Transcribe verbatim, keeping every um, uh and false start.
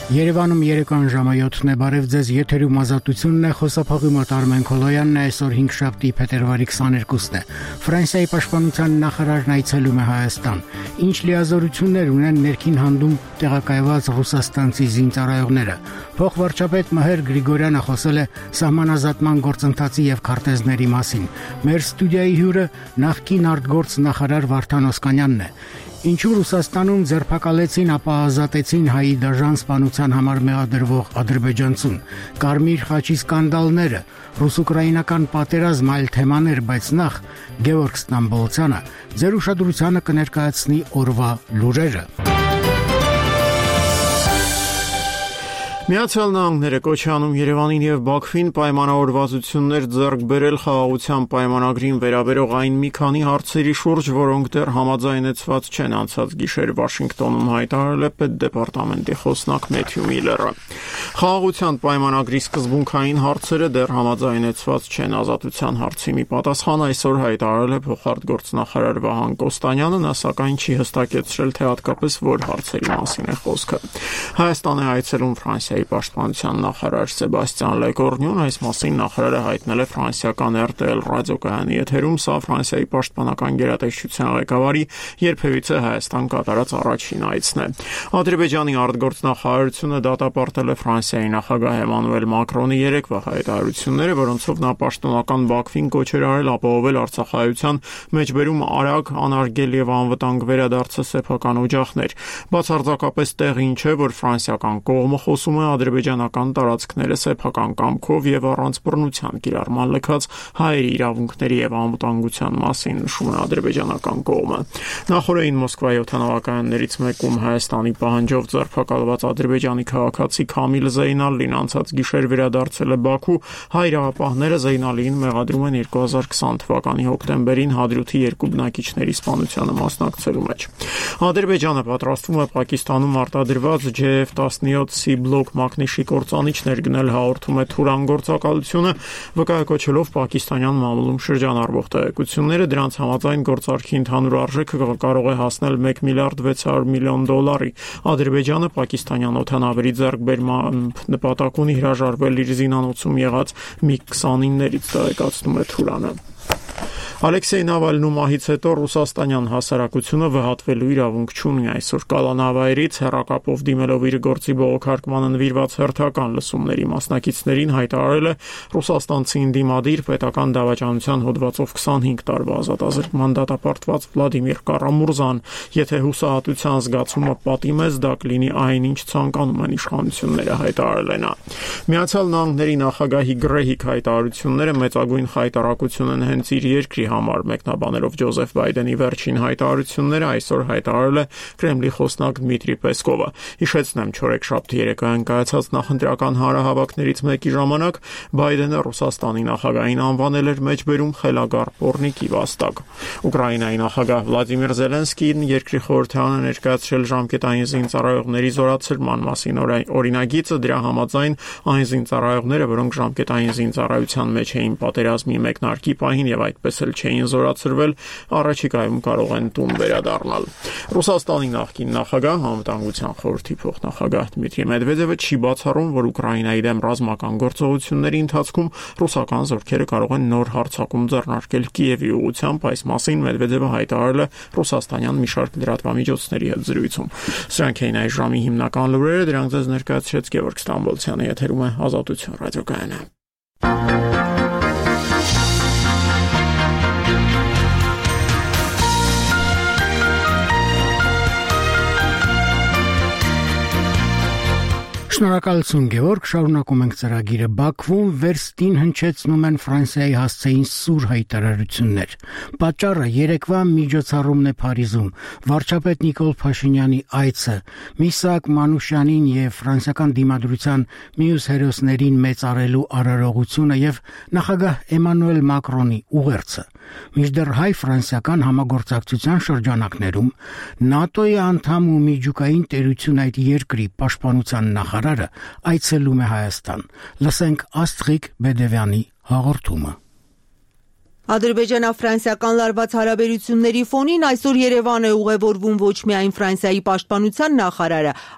Երևանում երեկոյան ժամը յոթն է, բարև ձեզ, եթերում ազատությունն է, խոսափողի մոտ Արմեն Քոլոյանն է, այսօր հինգշաբթի փետրվարի քսաներկուսն է։ Ֆրանսիայի պաշտպանության նախարարն այցելում է Հայաստան։ Ինչ լիազորություններ ունեն ներքին հանդում տեղակայված ռուսաստանցի զինծառայողները։ Փոխվարչապետ Մհեր Գրիգորյանը խոսել է սահմանազատման գործընթացի եւ քարտեզների մասին։ Մեր ստուդիայի հյուրը նախկին արտգործ նախարար Վարդան Օսկանյանն է։ Ինչու Ռուսաստանում ձերբակալեցին, ապա ազատեցին հայի դաժան սպանության համար մեղադրվող ադրբեջանցուն, Կարմիր խաչի սկանդալները, ռուս-ուկրաինական պատերազմ, այլ թեմաներ, բայց նախ Գևորգ Ստամբոլցյանը ձեր ուշադրությանը կներկայացնի օրվա լուրերը։ Միացյալ Նահանգները կոչ է անում Երևանին եւ Բաքվին պայմանավորվածություններ ձեռք բերել խաղաղության պայմանագրին վերաբերող այն մի քանի հարցերի շուրջ, որոնք դեռ համաձայնեցված չեն, անցած գիշեր Վաշինգտոնում հայտարարել է Պետդեպարտամենտի խոսնակ Մեթյու Միլլերը։ Խաղաղության պայմանագրի սկզբունքային հարցերը դեռ համաձայնեցված չեն, ազատության հարցի մի պատասխան այսօր հայտարարել է փոխարտգործնախարար Վահան Կոստանյանը, նա սակայն չի հստակեցրել, թե հատկապես որ հարցերի մասին է խոսքը։ Հայաստան է այցելում Ֆրանսիայի Պաշտպանության նախարար Սեբաստիան Լեկորնյուն, այս մասին նախարարը հայտնել է ֆրանսիական R T L ռադիոկայանի եթերում, սա Ֆրանսիայի պաշտպանական գերատեսչության ղեկավարի երբևիցե Հայաստան կատարած առաջին այցն է։ Ադրբեջանի արտգործնախարարությունը դատապարտել է Ֆրանսիայի նախագահ Էմանուել Մակրոնի երեկվա հայտարարությունները, որոնցով նա պաշտոնական Բաքվին կոչ էր արել ապահովել Արցախայության մեջբերում արագ, անարգել եւ անվտանգ վերադարձը սեփական օջախներ։ Բացարձակապես տեղին չէ, որ ֆրանսիական կողմը խոսում է ադրբեջանական տարածքները սեփական կամքով եւ առանց բռնության կիրառման լքած հայերի իրավունքների եւ անվտանգության մասին, նշում է ադրբեջանական կողմը։ Նախորդին Մոսկվայի օդանավակայաններից մեկում Հայաստանի պահանջով ձերբակալված ադրբեջանի քաղաքացի Քամիլ Զեյնալին անցած գիշեր վերադարձել է Բաքու։ Հայ իրավապահները Զեյնալիին մեղադրում են երկու հազար քսան թվականի հոկտեմբերին Հադրութի երկու բնակիչների սպանությանը մասնակցելու մեջ։ Ադրբեջանը պատրաստվում է Պակիստանում արտադրված J F տասնյոթ C բլոկ մակնիշի կործանիչներ գնել, հաղորդում է Թուրան գործակալությունը, վկայակոչելով պակիստանյան մամուլում շրջանառվող տեղեկությունները, դրանց համաձայն գործարքի ընդհանուր արժեքը կարող է հասնել մեկ միլիարդ վեց հարյուր միլիոն դոլարի։ Ադրբեջանը պակիստանյան օդանավերի ձեռքբերման նպատակ ունի հրաժարվել իր զինանոցում եղած միգ քսանիններից, տեղեկացնում է Թուրանը։ Ալեքսեյ Նավալնու մահից հետո ռուսաստանյան հասարակությունը վհատվելու իրավունք չունի, այսօր կալանավայրից հեռակապով դիմելով իր գործի բողոքարկմանը նվիրված հերթական լսումների մասնակիցներին հայտարարել է ռուսաստանցի ընդդիմադիր պետական դավաճանության հոդվածով քսանհինգ տարվա ազատազրկման դատապարտված Վլադիմիր Կարամուրզան, եթե հուսահատության զգացումը պատիմես, դա կլինի այն, ինչ ցանկանում են իշխանությունները, հայտարարել է նա։ Միացյալ Նահանգների նախագահի գռեհիկ հայտարարությունները մեծագույն խայտարակություն են հենց իր երկրի համար, մեկնաբանելով Ջոզեֆ Բայդենի վերջին հայտարարությունները այսօր հայտարարել է Կրեմլի խոսնակ Դմիտրի Պեսկովը։ Հիշեցնեմ, չորեքշաբթի երեկոյան կայացած նախընտրական հանրահավաքներից մեկի ժամանակ Բայդենը Ռուսաստանի նախագահին անվանել էր մեջբերում խելագար պոռնիկի վաստակ։ Ուկրաինայի նախագահ Վլադիմիր Զելենսկին երկրի խորհրդարանը ներկայացրել ժամկետային զինծառայողների զորացրման մասին օրինագիծը, դրա համաձայն այն զինծառայողները, որոնք ժամկետային զինծառայության մեջ էին պատերազմի մեկնարկի պահին եւ այդպես էլ չէին զորացրվել, առաջիկայում կարող են տուն վերադառնալ։ Ռուսաստանի նախկին նախագահ, անվտանգության խորհրդի փոխնախագահ Դմիտրի Մեդվեդևը չի բացառում, որ Ուկրաինայի դեմ ռազմական գործողությունների ընթացքում ռուսական զորքերը կարող են նոր հարձակում ձեռնարկել Կիևի ուղղությամբ, այս մասին Մեդվեդևը հայտարարել է ռուսաստանյան մի շարք լրատվամիջոցների հետ զրույցում։ Սրանք էին այս ժամի հիմնական լուրերը, դրանք ձեզ ներկայացրեց Գևորգ Ստամբոլցյանը, եթերում է Ազատություն ռադիոկայանը։ Շնորհակալություն Գևորգ, շարունակում ենք ծրագիրը։ Բաքվում վերստին հնչեցնում են Ֆրանսիայի հասցեին սուր հայտարարություններ։ Պատճառը երեկվա միջոցառումն է Փարիզում։ Վարչապետ Նիկոլ Փաշինյանի այցը, Միսակ Մանուշյանին եւ ֆրանսիական դիմադրության մյուս հերոսներին մեծարելու արարողությունը եւ նախագահ Էմանուել Մակրոնի ուղերձը։ Մինչդեռ հայ-ֆրանսիական համագործակցության շրջանակներում ՆԱՏՕ-ի անդամ ու միջուկային տերություն այդ երկրի պաշտպանության նախարարը այցելում է Հայաստան։ Լսենք Աստղիկ Բեդևյանի հաղորդումը։ Ադրբեջանա-ֆրանսիական լարված հարաբերությունների ֆոնին այսօր Երևան է ուղևորվում ոչ միայն Ֆրանսիայի պաշտպանության նախարարը,